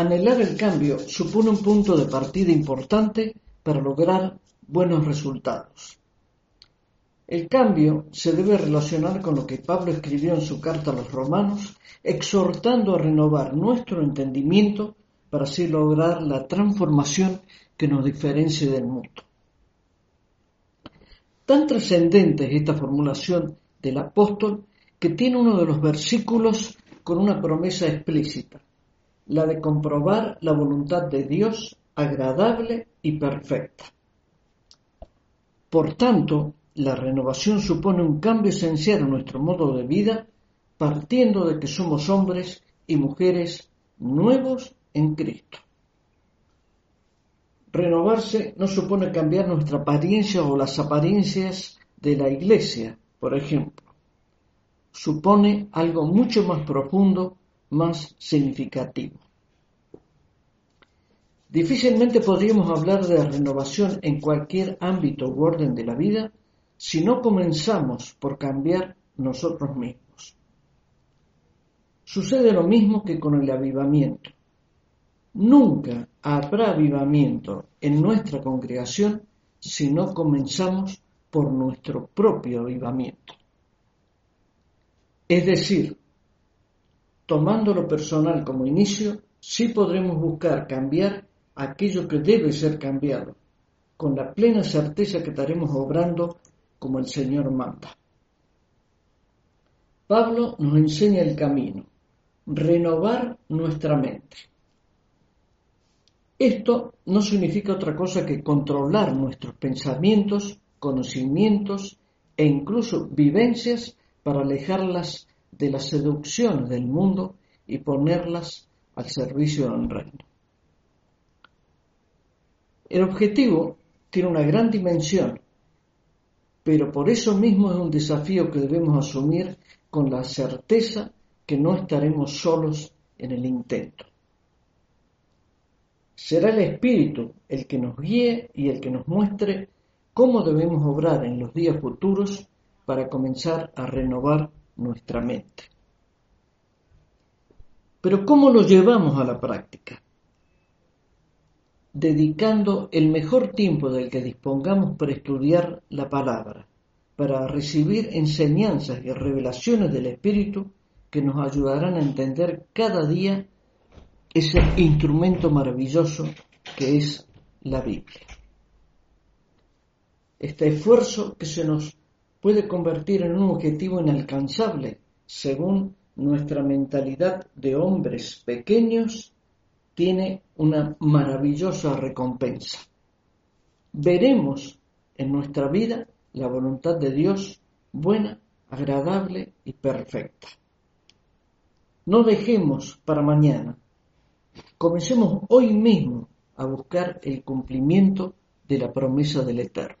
Anhelar el cambio supone un punto de partida importante para lograr buenos resultados. El cambio se debe relacionar con lo que Pablo escribió en su carta a los Romanos, exhortando a renovar nuestro entendimiento para así lograr la transformación que nos diferencie del mundo. Tan trascendente es esta formulación del apóstol que tiene uno de los versículos con una promesa explícita, la de comprobar la voluntad de Dios agradable y perfecta. Por tanto, la renovación supone un cambio esencial en nuestro modo de vida, partiendo de que somos hombres y mujeres nuevos en Cristo. Renovarse no supone cambiar nuestra apariencia o las apariencias de la iglesia, por ejemplo. Supone algo mucho más profundo, más significativo. Difícilmente podríamos hablar de renovación en cualquier ámbito u orden de la vida si no comenzamos por cambiar nosotros mismos. Sucede lo mismo que con el avivamiento. Nunca habrá avivamiento en nuestra congregación si no comenzamos por nuestro propio avivamiento. Es decir, tomando lo personal como inicio, sí podremos buscar cambiar aquello que debe ser cambiado, con la plena certeza que estaremos obrando como el Señor manda. Pablo nos enseña el camino, renovar nuestra mente. Esto no significa otra cosa que controlar nuestros pensamientos, conocimientos e incluso vivencias para alejarlas de las seducciones del mundo y ponerlas al servicio del reino. El objetivo tiene una gran dimensión, pero por eso mismo es un desafío que debemos asumir con la certeza que no estaremos solos en el intento. Será el Espíritu el que nos guíe y el que nos muestre cómo debemos obrar en los días futuros para comenzar a renovar nuestra mente. Pero ¿cómo lo llevamos a la práctica? Dedicando el mejor tiempo del que dispongamos para estudiar la palabra, para recibir enseñanzas y revelaciones del Espíritu que nos ayudarán a entender cada día ese instrumento maravilloso que es la Biblia. Este esfuerzo que se nos puede convertir en un objetivo inalcanzable según nuestra mentalidad de hombres pequeños tiene una maravillosa recompensa. Veremos en nuestra vida la voluntad de Dios buena, agradable y perfecta. No dejemos para mañana. Comencemos hoy mismo a buscar el cumplimiento de la promesa del Eterno.